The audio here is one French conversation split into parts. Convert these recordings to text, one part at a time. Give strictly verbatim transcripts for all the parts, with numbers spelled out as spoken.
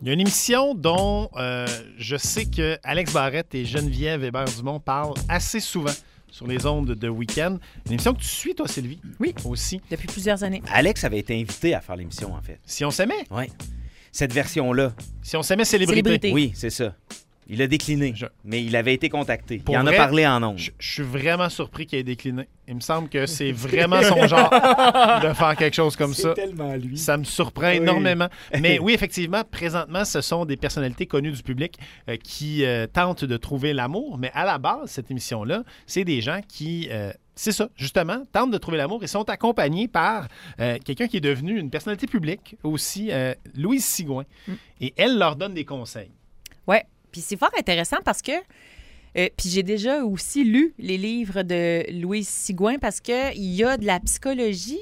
Il y a une émission dont euh, je sais que Alex Barrette et Geneviève Hébert-Dumont parlent assez souvent sur les ondes de week-end. Une émission que tu suis, toi, Sylvie? Oui. Aussi. Depuis plusieurs années. Alex avait été invité à faire l'émission, en fait. Si on s'aimait? Oui. Cette version-là. Si on s'aimait célébrité. Célébrité. Oui, c'est ça. Il a décliné, Je... mais il avait été contacté. Pour il en vrai, a parlé en ondes. Je, je suis vraiment surpris qu'il ait décliné. Il me semble que c'est vraiment son genre de faire quelque chose comme c'est ça. C'est tellement lui. Ça me surprend oui. énormément. Mais oui, effectivement, présentement, ce sont des personnalités connues du public euh, qui euh, tentent de trouver l'amour. Mais à la base, cette émission-là, c'est des gens qui... Euh, c'est ça, justement, tentent de trouver l'amour et sont accompagnés par euh, quelqu'un qui est devenu une personnalité publique aussi, euh, Louise Sigouin. Mm. Et elle leur donne des conseils. Oui. Puis c'est fort intéressant parce que, euh, puis j'ai déjà aussi lu les livres de Louise Sigouin parce qu'il y a de la psychologie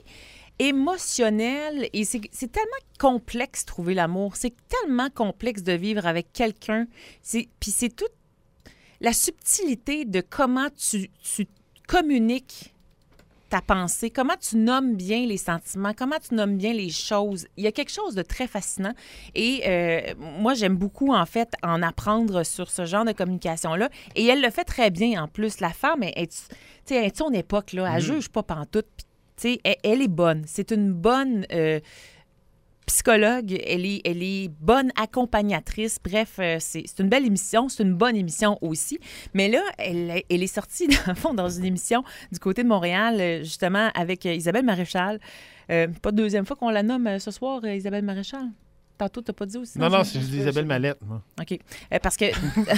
émotionnelle et c'est, c'est tellement complexe trouver l'amour. C'est tellement complexe de vivre avec quelqu'un. C'est, puis c'est toute la subtilité de comment tu, tu communiques ta pensée, comment tu nommes bien les sentiments, comment tu nommes bien les choses. Il y a quelque chose de très fascinant. Et euh, moi, j'aime beaucoup, en fait, en apprendre sur ce genre de communication-là. Et elle le fait très bien, en plus. La femme, elle est à son époque, là, elle ne mmh. juge pas pantoute. Puis, elle, elle est bonne. C'est une bonne... Euh, psychologue, elle est, elle est bonne accompagnatrice. Bref, euh, c'est, c'est une belle émission, c'est une bonne émission aussi. Mais là, elle, elle est sortie, dans le fond, dans une émission du côté de Montréal, justement, avec Isabelle Maréchal. Euh, pas de deuxième fois qu'on la nomme ce soir, Isabelle Maréchal. Tantôt, t'as pas dit aussi? Non, non, non c'est juste Isabelle Mallette, moi. OK. Euh, parce que...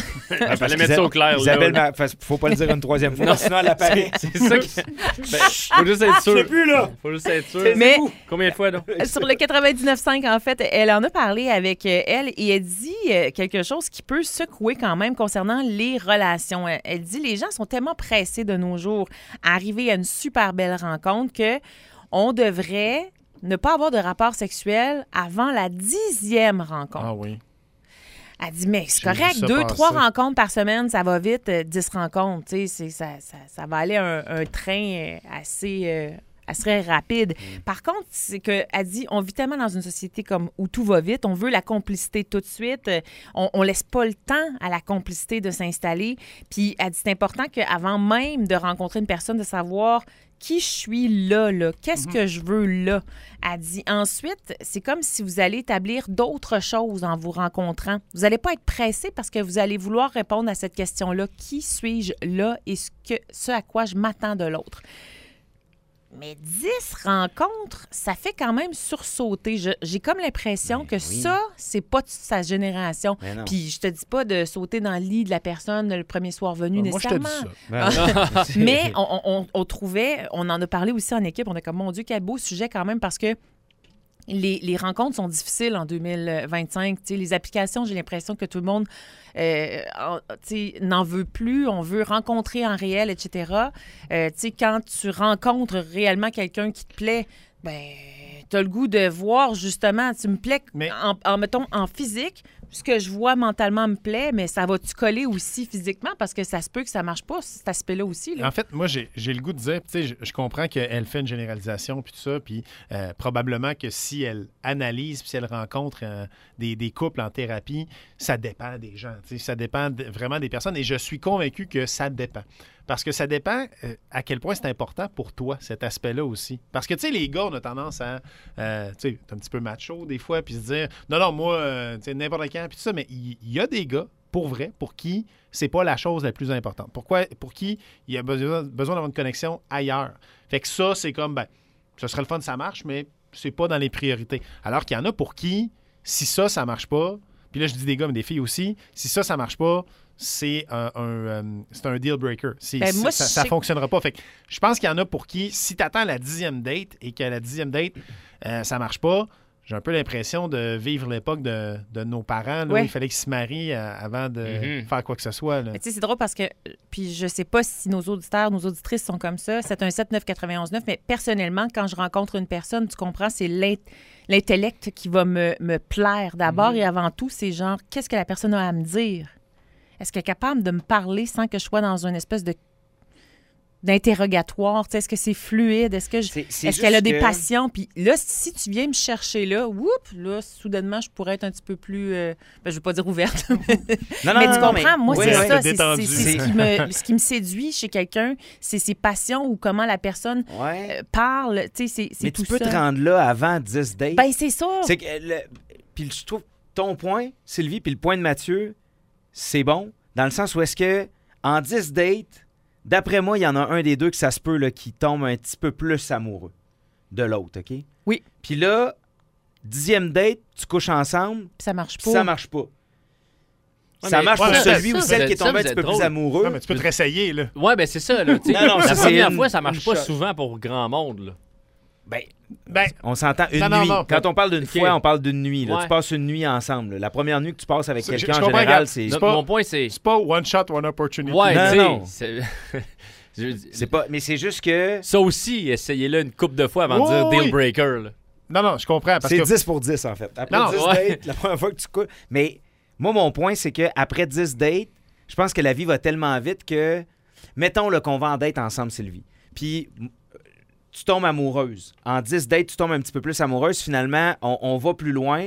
Il fallait mettre ça au clair. Isabelle, ma... faut pas le dire une troisième fois, non, sinon elle apparaît. C'est ça qui... Ben, faut juste être sûr. Je sais plus, là. Faut juste être sûr. Mais... Combien de fois, donc? Sur le quatre-vingt-dix-neuf cinq, en fait, elle en a parlé avec elle et elle dit quelque chose qui peut secouer quand même concernant les relations. Elle dit, les gens sont tellement pressés de nos jours à arriver à une super belle rencontre que on devrait... ne pas avoir de rapport sexuel avant la dixième rencontre. Ah oui. Elle dit, mais c'est J'ai correct, deux, passer. trois rencontres par semaine, ça va vite, euh, dix rencontres, tu sais, c'est, ça, ça, ça va aller un, un train assez, euh, assez rapide. Mm. Par contre, c'est qu'elle dit, on vit tellement dans une société comme où tout va vite, on veut la complicité tout de suite, on, on laisse pas le temps à la complicité de s'installer. Puis elle dit, c'est important qu'avant même de rencontrer une personne, de savoir qui je suis là, là, qu'est-ce mm-hmm. que je veux là. Elle dit, ensuite, c'est comme si vous allez établir d'autres choses en vous rencontrant. Vous n'allez pas être pressé parce que vous allez vouloir répondre à cette question-là. Qui suis-je là et ce, que, ce à quoi je m'attends de l'autre? Mais dix rencontres, ça fait quand même sursauter. Je, j'ai comme l'impression mais que oui. ça, c'est pas de sa génération. Puis je te dis pas de sauter dans le lit de la personne le premier soir venu, moi, nécessairement. Moi, je te dis ça. Mais on, on, on trouvait, on en a parlé aussi en équipe, on a comme, mon Dieu, quel beau sujet quand même, parce que Les, les rencontres sont difficiles en deux mille vingt-cinq. T'sais, les applications, j'ai l'impression que tout le monde euh, n'en veut plus. On veut rencontrer en réel, et cetera. Euh, quand tu rencontres réellement quelqu'un qui te plaît, ben, tu as le goût de voir justement, tu me plais mais... en, en, mettons, en physique. Ce que je vois mentalement me plaît, mais ça va-tu coller aussi physiquement? Parce que ça se peut que ça marche pas, cet aspect-là aussi. Là. En fait, moi, j'ai, j'ai le goût de dire, tu sais, je, je comprends qu'elle fait une généralisation puis tout ça, puis euh, probablement que si elle analyse puis si elle rencontre euh, des, des couples en thérapie, ça dépend des gens, tu sais, ça dépend de, vraiment des personnes et je suis convaincu que ça dépend. Parce que ça dépend euh, à quel point c'est important pour toi, cet aspect-là aussi. Parce que, tu sais, les gars, on a tendance à, euh, tu sais, un petit peu macho des fois, puis se dire, non, non, moi, euh, tu sais, n'importe quand, puis tout ça, mais il y, y a des gars, pour vrai, pour qui c'est pas la chose la plus importante. Pourquoi, pour qui il y a besoin, besoin d'avoir une connexion ailleurs. Fait que ça, c'est comme, ben, ce serait le fun, ça marche, mais c'est pas dans les priorités. Alors qu'il y en a pour qui, si ça, ça marche pas, puis là, je dis des gars, mais des filles aussi, si ça, ça marche pas, c'est un, un, un, c'est un deal breaker. C'est, ben moi, ça ne fonctionnera pas. Fait que je pense qu'il y en a pour qui, si tu attends la dixième date et qu'à la dixième date, euh, ça marche pas, j'ai un peu l'impression de vivre l'époque de, de nos parents. Là, ouais. où il fallait qu'ils se marient euh, avant de mm-hmm. faire quoi que ce soit. Tu sais, c'est drôle parce que, puis je sais pas si nos auditeurs, nos auditrices sont comme ça, sept un sept neuf neuf un neuf, mais personnellement, quand je rencontre une personne, tu comprends, c'est l'int- l'intellect qui va me, me plaire d'abord mm-hmm. et avant tout, c'est genre, qu'est-ce que la personne a à me dire? Est-ce qu'elle est capable de me parler sans que je sois dans une espèce de d'interrogatoire? Est-ce que c'est fluide? Est-ce que je- C'est- c'est est-ce qu'elle a juste des que- passions? Puis là, si tu viens me chercher là, whoop, là, soudainement, je pourrais être un petit peu plus, euh, ben, je veux pas dire ouverte, Non, non, mais non, tu non, comprends, moi, oui, c'est oui. ça. C'est C'est détendu. c'est- c'est ce, qui me, ce qui me séduit chez quelqu'un, c'est ses passions ou comment la personne Ouais. euh, parle. Tu sais, c'est c'est Mais tout tu peux ça. te rendre là avant dix dates. Ben, c'est ça. C'est que le- puis je trouve ton point, Sylvie, puis le point de Mathieu, c'est bon, dans le sens où est-ce que en dix dates, d'après moi, il y en a un des deux que ça se peut là, qui tombe un petit peu plus amoureux de l'autre, OK? Oui. Puis là, dixième date, tu couches ensemble, Puis ça marche puis pas. ça marche pas. Ouais, ça mais- marche ouais, pour mais celui ça, ou vous celle êtes- qui est ça, tombé un vous petit êtes peu plus drôle. amoureux. Non, mais tu peux te réessayer, là. Ouais, ben c'est ça. Là, tu sais. Non, non, ça, la c'est première une- fois, ça marche une pas shot. souvent pour grand monde. Là. Ben, Ben, on s'entend une Non, non, nuit. non. Quand on parle d'une Ok. fois, on parle d'une nuit. Là. Ouais. Tu passes une nuit ensemble. là. La première nuit que tu passes avec Je- quelqu'un, je en comprends, général, regarde. c'est... Non, pas- Mon point, c'est. c'est pas one shot, one opportunity. Ouais, Non, tu non. sais. c'est- je veux dire, C'est pas... Mais c'est juste que... Ça aussi, essayez-le une couple de fois avant de Oui, dire oui. deal breaker. Là. Non, non, je comprends. Parce C'est que dix pour dix, en fait. Après Non, dix ouais. dates, la première fois que tu couches... Mais moi, mon point, c'est qu'après dix dates, je pense que la vie va tellement vite que... Mettons là, qu'on va en date ensemble, Sylvie. Puis... tu tombes amoureuse. En dix dates, tu tombes un petit peu plus amoureuse. Finalement, on, on va plus loin.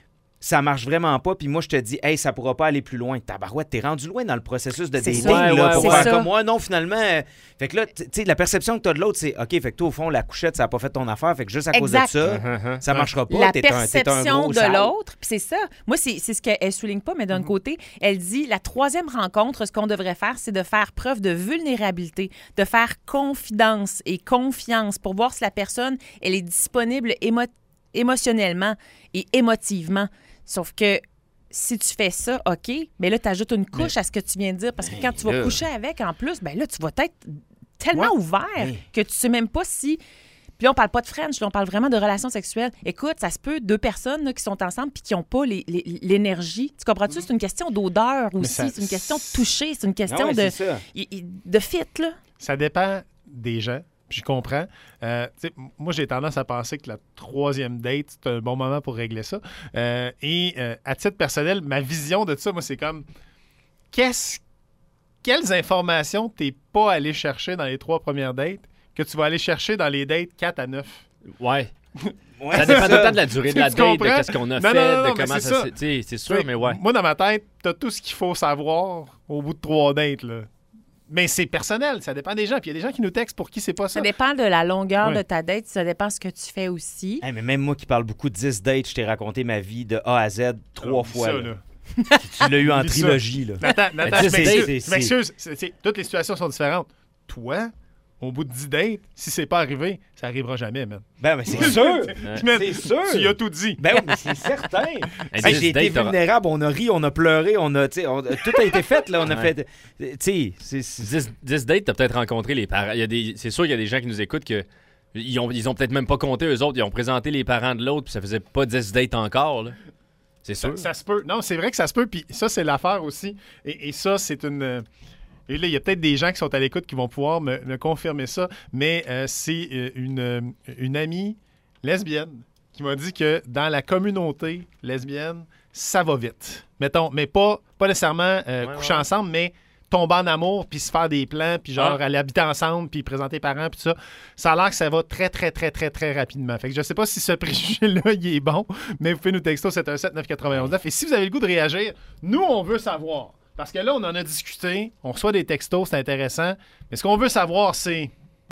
Ça marche vraiment pas. Puis moi, je te dis, hey, ça pourra pas aller plus loin. Tabarouette, t'es rendu loin dans le processus de C'est dating. ça. là, Ouais, ouais, pour ouais. faire C'est ça. comme moi. Non, finalement. euh, Fait que là, tu sais, la perception que t'as de l'autre, c'est, OK, fait que toi, au fond, la couchette, ça a pas fait ton affaire. Fait que juste à cause de Exact. ça, Uh-huh. ça marchera pas. La T'es un- t'es un perception gros de sale. l'autre, puis c'est ça. Moi, c'est c'est ce qu'elle souligne pas, mais d'un Mm-hmm. côté, elle dit la troisième rencontre, ce qu'on devrait faire, c'est de faire preuve de vulnérabilité, de faire confidence et confiance pour voir si la personne, elle est disponible émo- émotionnellement et émotivement. Sauf que si tu fais ça, OK, mais là, tu ajoutes une couche à ce que tu viens de dire, parce que quand tu vas là- coucher avec, en plus, ben là, tu vas être tellement Ouais. ouvert Mais- que tu sais même pas si... Puis là, on parle pas de French, là, on parle vraiment de relations sexuelles. Écoute, ça se peut, deux personnes là, qui sont ensemble puis qui n'ont pas les- les- l'énergie. Tu comprends-tu? C'est une question d'odeur aussi, ça- c'est une question de toucher, c'est une Ah question ouais, de, c'est ça. y- y- de fit, là. ça dépend des gens. Puis je comprends. Euh, tu sais, m- moi, j'ai tendance à penser que la troisième date, c'est un bon moment pour régler ça. Euh, et euh, à titre personnel, ma vision de ça, moi, c'est comme qu'est-ce, quelles informations t'es pas allé chercher dans les trois premières dates que tu vas aller chercher dans les dates quatre à neuf? Ouais. Ouais, Ça c'est dépend tout le temps de la durée de la Tu date, de comprends? qu'est-ce qu'on a Non, fait, non, non, non, de mais comment c'est ça. ça. s'est- tu sais, C'est sûr, T'sais, mais ouais. Moi, dans ma tête, t'as tout ce qu'il faut savoir au bout de trois dates, là. Mais c'est personnel, ça dépend des gens. Puis il y a des gens qui nous textent pour qui c'est pas ça. Ça dépend de la longueur Ouais. de ta date, ça dépend ce que tu fais aussi. Hey, mais même moi qui parle beaucoup de dix dates, je t'ai raconté ma vie de A à Z trois Alors, fois. ça, là. là. Tu l'as eu en Oublie ça. trilogie. Là. Nathan, Nathan, Mais je tu sais, m'excuse. c'est- je m'excuse. C'est- c'est- Toutes les situations sont différentes. Toi, au bout de dix dates, si c'est pas arrivé, ça arrivera jamais, man. Ben, mais c'est sûr! Man, C'est sûr! Tu y as tout dit. Ben oui, mais c'est certain! Hey, Hey, dix j'ai été dates, t'auras- vulnérable, on a ri, on a pleuré, on a, tu sais, on- tout a été fait, là, on a Ouais. fait, tu sais, c'est- c'est- dix, dix dates, t'as peut-être rencontré les parents. Il y a des, c'est sûr qu'il y a des gens qui nous écoutent que ils ont, ils ont peut-être même pas compté eux autres. Ils ont présenté les parents de l'autre, puis ça faisait pas dix dates encore. Là. C'est Ça, sûr. ça se peut. Non, c'est vrai que ça se peut. Puis ça, c'est l'affaire aussi. Et, et ça, c'est une. euh, Et là, il y a peut-être des gens qui sont à l'écoute qui vont pouvoir me, me confirmer ça. Mais euh, c'est euh, une, euh, une amie lesbienne qui m'a dit que dans la communauté lesbienne, ça va vite. Mettons, mais pas, pas nécessairement euh, Ouais, coucher ouais. ensemble, mais tomber en amour, puis se faire des plans, puis genre Ah. aller habiter ensemble, puis présenter les parents, puis tout ça. Ça a l'air que ça va très, très, très, très, très rapidement. Fait que je sais pas si ce préjugé-là, il est bon, mais vous pouvez nous texter au sept un sept neuf neuf un neuf. Et si vous avez le goût de réagir, nous, on veut savoir. Parce que là, on en a discuté, on reçoit des textos, c'est intéressant. Mais ce qu'on veut savoir, c'est...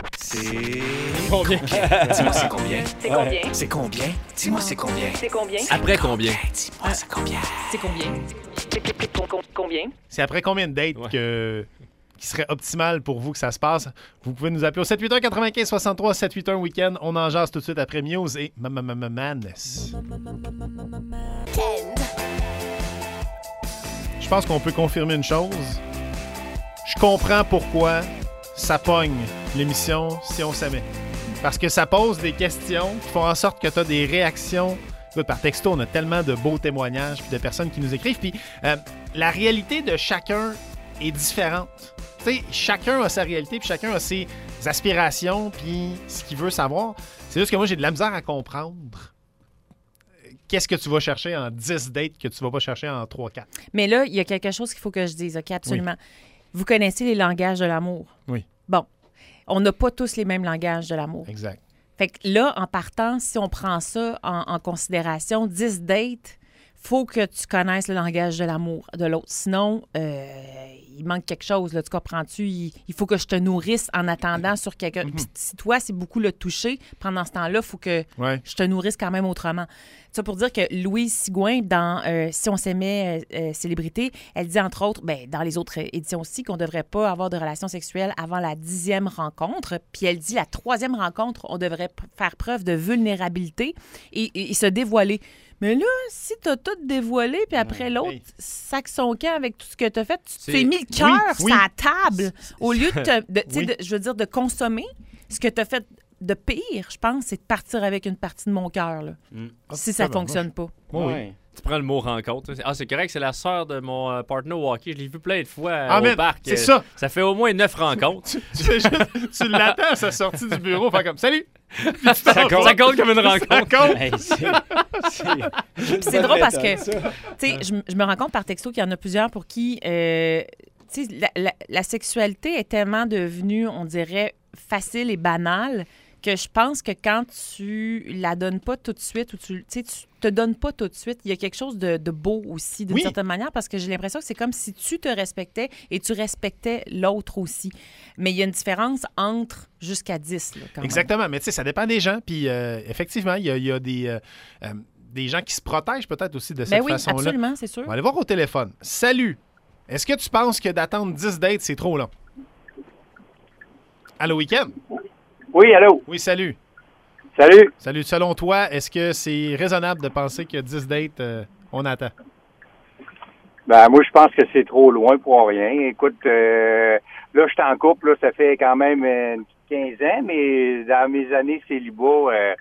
Combien? Dis-moi c'est combien? C'est combien? C'est combien? Dis-moi c'est combien? C'est combien? Après combien? Dis-moi c'est combien? C'est combien? Combien? C'est après combien de dates Ouais. que... qui serait optimal pour vous que ça se passe? Vous pouvez nous appeler au sept huit un quatre-vingt-quinze soixante-trois, sept huit un Week-end. On en jase tout de suite après Muse et Madness. Je pense qu'on peut confirmer une chose. Je comprends pourquoi ça pogne l'émission Si on s'aimait. Parce que ça pose des questions qui font en sorte que tu as des réactions. Écoute, par texto, on a tellement de beaux témoignages puis de personnes qui nous écrivent. Puis euh, la réalité de chacun est différente. Tu sais, chacun a sa réalité puis chacun a ses aspirations puis ce qu'il veut savoir. C'est juste que moi, j'ai de la misère à comprendre qu'est-ce que tu vas chercher en dix dates que tu vas pas chercher en trois quatre. Mais là, il y a quelque chose qu'il faut que je dise, OK, absolument. Vous connaissez les langages de l'amour? Oui. Bon. on n'a pas tous les mêmes langages de l'amour. Exact. Fait que là, en partant, si on prend ça en, en considération, dix dates, faut que tu connaisses le langage de l'amour de l'autre. Sinon, euh, il manque quelque chose. Là, tu comprends-tu? Il, il faut que je te nourrisse en attendant sur quelqu'un. Mm-hmm. Puis si toi, c'est beaucoup le toucher, pendant ce temps-là, il faut que Ouais. je te nourrisse quand même autrement. Ça pour dire que Louise Sigouin, dans euh, Si on s'aimait euh, euh, célébrité, elle dit entre autres, ben, dans les autres éditions aussi, qu'on ne devrait pas avoir de relations sexuelles avant la dixième rencontre. Puis elle dit la troisième rencontre, on devrait p- faire preuve de vulnérabilité et, et- et se dévoiler. Mais là, si t'as tout dévoilé, puis après l'autre hey. sac son camp avec tout ce que t'as fait, tu C'est- t'es mis le cœur Oui, oui. sur la table au lieu de, te- de, tu sais, Oui. de- je veux dire, de consommer ce que t'as fait de pire, je pense, c'est de partir avec une partie de mon cœur, là. Mm. Si ça tabarnouche. fonctionne pas. Oui, oui. Ouais. Tu prends le mot rencontre. Ah, c'est correct, c'est la sœur de mon euh, partner au hockey. Je l'ai vu plein de fois euh, Ah, au man, parc. c'est Euh, ça. Ça fait au moins neuf rencontres. Tu, fais juste- tu l'attends à sa sortie du bureau, faire comme salut. Puis tu t'en ça, compte, vas. ça compte comme une Ça rencontre. compte. Hey, c'est- c'est- Puis c'est drôle parce que, Ça. tu sais, je, m- je me rends compte par texto qu'il y en a plusieurs pour qui, euh, tu sais, la, la- la sexualité est tellement devenue, on dirait, facile et banale que je pense que quand tu la donnes pas tout de suite ou tu, tu sais, tu te donnes pas tout de suite, il y a quelque chose de, de beau aussi, d'une Oui. certaine manière, parce que j'ai l'impression que c'est comme si tu te respectais et tu respectais l'autre aussi. Mais il y a une différence entre jusqu'à dix, là, quand même. Exactement, mais tu sais, ça dépend des gens. Puis euh, effectivement, il y a, il y a des, euh, euh, des gens qui se protègent peut-être aussi de cette Ben oui, façon-là. absolument, c'est sûr. On va aller voir au téléphone. Salut. Est-ce que tu penses que d'attendre dix dates, c'est trop long? Allô, week-end? Oui, allô? Oui, salut. Salut. Salut. Selon toi, est-ce que c'est raisonnable de penser que dix dates, euh, on attend? Ben, moi, je pense que c'est trop loin pour rien. Écoute, euh, là, je suis en couple, là, ça fait quand même euh, une petite quinze ans, mais dans mes années célibat, euh,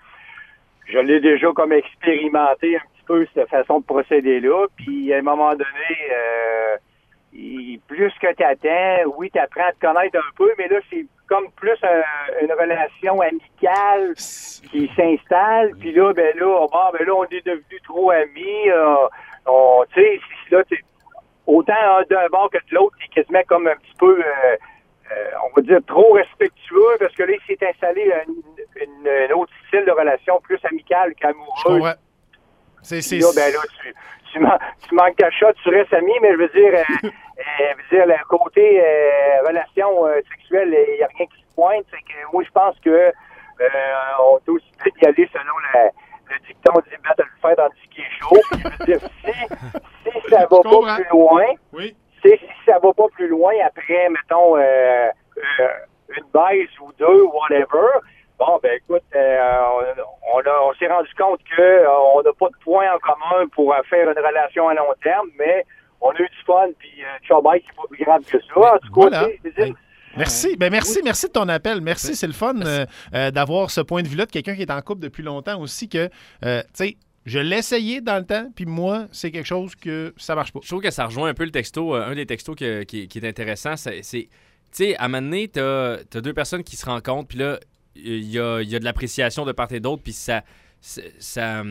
je l'ai déjà comme expérimenté un petit peu cette façon de procéder-là. Puis, à un moment donné, euh, il- plus que tu attends, oui, tu apprends à te connaître un peu, mais là, c'est comme plus un- une relation amicale qui s'installe. Puis là, ben là, bon, ben là, on est devenus trop amis. euh, on, tu sais, si- là, t'es- autant un d'un bord que de l'autre, c'est quasiment comme un petit peu, euh, euh, on va dire, trop respectueux, parce que là, il s'est installé un, une, un autre style de relation plus amicale Je qu'amoureuse. comprends. C'est, Puis c'est... là, ben là, tu, tu, man- tu manques ta shot, tu restes ami, mais je veux dire, euh, euh, je veux dire, le côté euh, relation euh, sexuelle, il n'y a rien qui se pointe. C'est que moi, je pense que euh, on doit aussi peut-être y aller selon la, le dicton dit mettre le fer dans le qui est chaud. Puis, je veux dire, si, si ça va comprends. pas plus loin, Oui. c'est si ça va pas plus loin après, mettons, euh, euh, une baisse ou deux, whatever, bon, ben écoute, euh, on, on, a- on s'est rendu compte que euh, on n'a pas de points en commun pour euh, faire une relation à long terme, mais on a eu du fun, puis euh, Chobay, c'est pas plus grave que ça. En tout cas, Voilà. tu sais, je veux dire, Hey. Merci. Ben merci, merci de ton appel. Merci, c'est le fun euh, euh, d'avoir ce point de vue-là de quelqu'un qui est en couple depuis longtemps aussi que, euh, tu sais, je l'ai essayé dans le temps, puis moi, c'est quelque chose que ça marche pas. Je trouve que ça rejoint un peu le texto. euh, un des textos que- qui, qui est intéressant, c'est, c'est- tu sais, à un moment donné, t'as, t'as deux personnes qui se rencontrent, puis là, il y a, il y a de l'appréciation de part et d'autre, puis ça, ça, ça,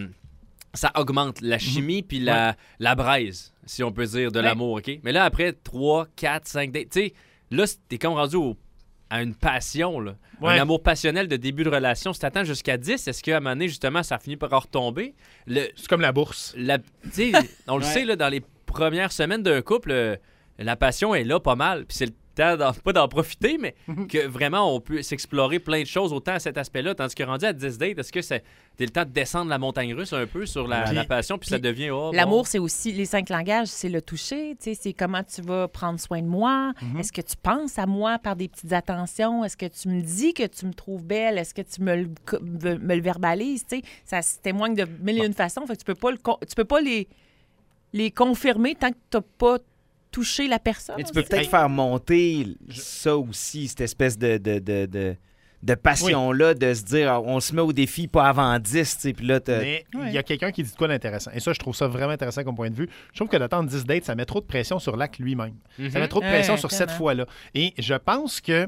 ça augmente la chimie, puis la, la braise, si on peut dire, de Ouais. l'amour, OK? Mais là, après trois, quatre, cinq dates, tu sais, là, t'es comme rendu au- à une passion, là. Ouais. Un amour passionnel de début de relation. Si t'attends jusqu'à dix, est-ce qu'à un moment donné, justement, ça finit par retomber? Le, C'est comme la bourse. la- tu sais, on le Ouais. sait, là, dans les premières semaines d'un couple, euh, la passion est là pas mal. Puis c'est le temps, d'en- pas d'en profiter, mais que vraiment, on peut s'explorer plein de choses autant à cet aspect-là. Tandis que rendu à dix dates, est-ce que c'est t'es le temps de descendre la montagne russe un peu sur la, Puis- la passion, puis ça puis devient... oh, bon. L'amour, c'est aussi les cinq langages, c'est le toucher, tu sais, c'est comment tu vas prendre soin de moi. Est-ce que tu penses à moi par des petites attentions? Est-ce que tu me dis que tu me trouves belle? Est-ce que tu me le, co- me, me le verbalises? Tu sais, ça se témoigne de mille et une façons. Fait que tu peux pas le con- tu peux pas les, les confirmer tant que tu n'as pas touché la personne. Mais tu peux peut-être faire monter ça aussi, cette espèce de, de, de, de, de passion-là, de se dire, ah, on se met au défi pas avant dix, tu sais, puis là, t'as- Mais il Ouais. y a quelqu'un qui dit de quoi d'intéressant. Et ça, je trouve ça vraiment intéressant comme point de vue. Je trouve que d'attendre dix dates, ça met trop de pression sur l'acte lui-même. Mhm. Ça met trop de Ouais, pression sur cette tellement. fois-là. Et je pense que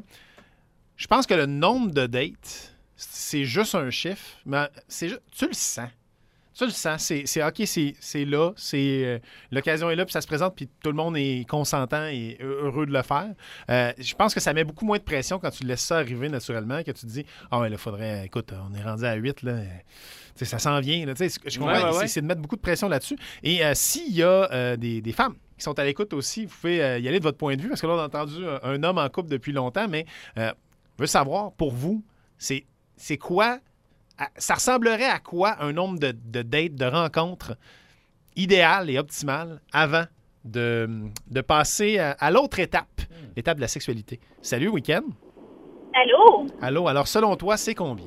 je pense que le nombre de dates, c'est juste un chiffre, mais c'est ju- tu le sens. Tu le sens, c'est, c'est OK, c'est, c'est là, c'est, euh, l'occasion est là, puis ça se présente, puis tout le monde est consentant et heureux de le faire. Euh, je pense que ça met beaucoup moins de pression quand tu laisses ça arriver naturellement, que tu te dis « Ah ouais, là, faudrait... Écoute, on est rendu à huit, là. T'sais, ça s'en vient. Là, je comprends, ouais, ouais, c'est, ouais. c'est de mettre beaucoup de pression là-dessus. Et euh, s'il y a euh, des, des femmes qui sont à l'écoute aussi, vous pouvez euh, y aller de votre point de vue, parce que là, on a entendu un, un homme en couple depuis longtemps, mais euh, je veux savoir, pour vous, c'est, c'est quoi... Ça ressemblerait à quoi un nombre de, de dates, de rencontres idéal et optimal avant de, de passer à, à l'autre étape, mm. l'étape de la sexualité? Salut, Week-end. Allô? Allô, alors selon toi, c'est combien?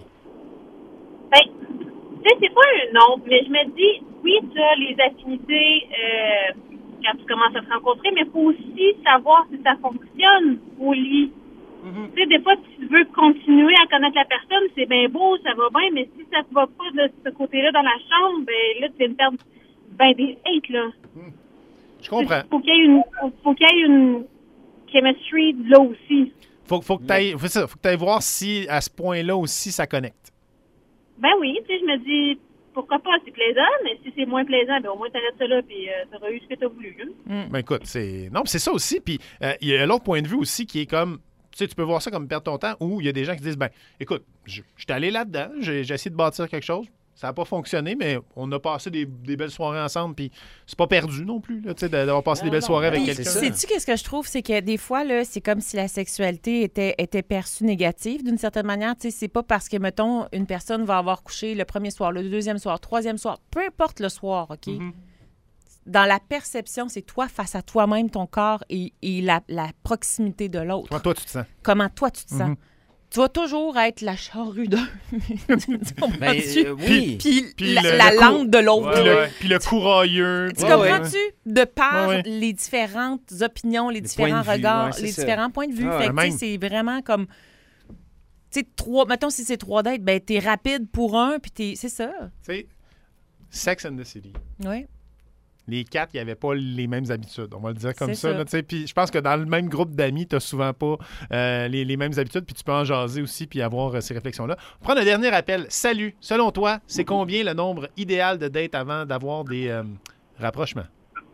Ben, tu sais, c'est pas un nombre, mais je me dis, oui, tu as les affinités euh, quand tu commences à te rencontrer, mais il faut aussi savoir si ça fonctionne au lit. Mm-hmm. Tu sais, des fois, tu veux continuer à connaître la personne, c'est bien beau, ça va bien, mais si ça ne va pas de ce côté-là dans la chambre, ben là, tu viens de perdre ben des hates, là. Mm. Je comprends. Faut qu'il y ait une, faut, faut qu'il y ait une chemistry là aussi. Faut, faut que tu ailles, faut ça, faut que tu ailles voir si, à ce point-là aussi, ça connecte. Ben oui, tu sais, je me dis, pourquoi pas, c'est plaisant, mais si c'est moins plaisant, ben au moins t'arrêtes ça là, puis euh, t'auras eu ce que t'as voulu, hein. Mm. Ben écoute, c'est... Non, c'est ça aussi, puis euh, il y a l'autre point de vue aussi qui est comme... Tu sais, tu peux voir ça comme perdre ton temps, ou il y a des gens qui disent, ben, écoute, je suis allé là-dedans, j'ai, j'ai essayé de bâtir quelque chose, ça n'a pas fonctionné, mais on a passé des, des belles soirées ensemble, puis c'est pas perdu non plus, là, tu sais, d'avoir passé non, des belles non, soirées avec puis, quelqu'un. Sais-tu qu'est-ce que je trouve, c'est que des fois, là, c'est comme si la sexualité était, était perçue négative d'une certaine manière. Tu sais, c'est pas parce que, mettons, une personne va avoir couché le premier soir, le deuxième soir, le troisième soir, peu importe le soir, OK? Mm-hmm. Dans la perception, c'est toi face à toi-même, ton corps et, et la, la proximité de l'autre. Comment toi, tu te sens? Comment toi, tu te sens? Mm-hmm. Tu vas toujours être la charrue d'un. Ben, euh, oui. Puis, puis la, le, la le langue de l'autre. Puis, ouais, le, puis le courailleux. Tu ouais, comprends-tu? Ouais. De par ouais, ouais. les différentes opinions, les, les différents de regards, vue, ouais, les ça. différents points de vue. Ah, fait ouais. que, c'est vraiment comme... Tu sais, trois... Mettons, si c'est trois dates, ben t'es rapide pour un, puis t'es... C'est ça. Tu sais, Sex and the City. Oui. Les quatre, il n'y avait pas les mêmes habitudes. On va le dire comme c'est ça. ça. Là, puis je pense que dans le même groupe d'amis, tu n'as souvent pas euh, les, les mêmes habitudes. Puis tu peux en jaser aussi puis avoir euh, ces réflexions-là. On va prendre un dernier appel. Salut. Selon toi, c'est combien le nombre idéal de dates avant d'avoir des euh, rapprochements?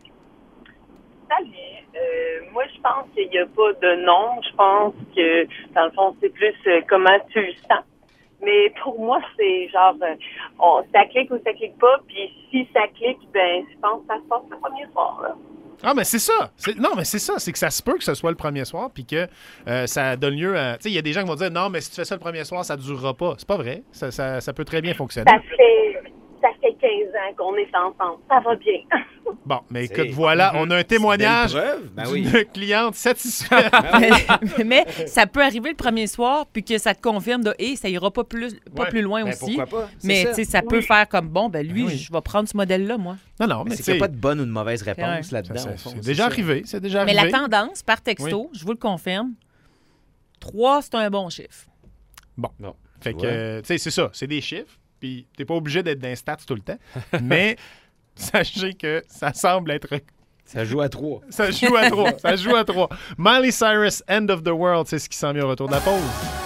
Salut. Euh, moi, je pense qu'il n'y a pas de nom. Je pense que, dans le fond, c'est plus euh, comment tu le sens. Mais pour moi, c'est genre, euh, on, ça clique ou ça clique pas. Puis si ça clique, ben, je pense que ça se passe le premier soir. Là. Ah, mais c'est ça. C'est, non, mais c'est ça. C'est que ça se peut que ce soit le premier soir puis que euh, ça donne lieu à... Tu sais, il y a des gens qui vont dire, non, mais si tu fais ça le premier soir, ça ne durera pas. C'est pas vrai. Ça, ça, ça peut très bien fonctionner. Ça fait, ça fait quinze ans qu'on est ensemble. Ça va bien. Bon, mais c'est... écoute, voilà, on a un témoignage ben d'une oui. cliente satisfaite. mais, mais ça peut arriver le premier soir, puis que ça te confirme de hey, ça ira pas plus, pas ouais. plus loin Ben, aussi. pourquoi pas? C'est mais ça, tu sais, ça oui. peut faire comme bon, ben lui, Ben oui. je vais prendre ce modèle-là, moi. Non, non, mais, mais c'est qu'il n'y a pas de bonne ou de mauvaise réponse ouais. là-dedans. Ça, au fond, c'est, c'est déjà ça. arrivé. C'est déjà Mais arrivé. la tendance, par texto, oui. je vous le confirme, trois, c'est un bon chiffre. Bon. Non. Fait que, Ouais. euh, tu sais, c'est ça. C'est des chiffres. Puis, t'es pas obligé d'être dans stats tout le temps. Mais, sachez que ça semble être. Ça joue à trois. Ça joue à trois. Ça joue à trois. Miley Cyrus, End of the World, c'est ce qui s'en vient au retour de la pause.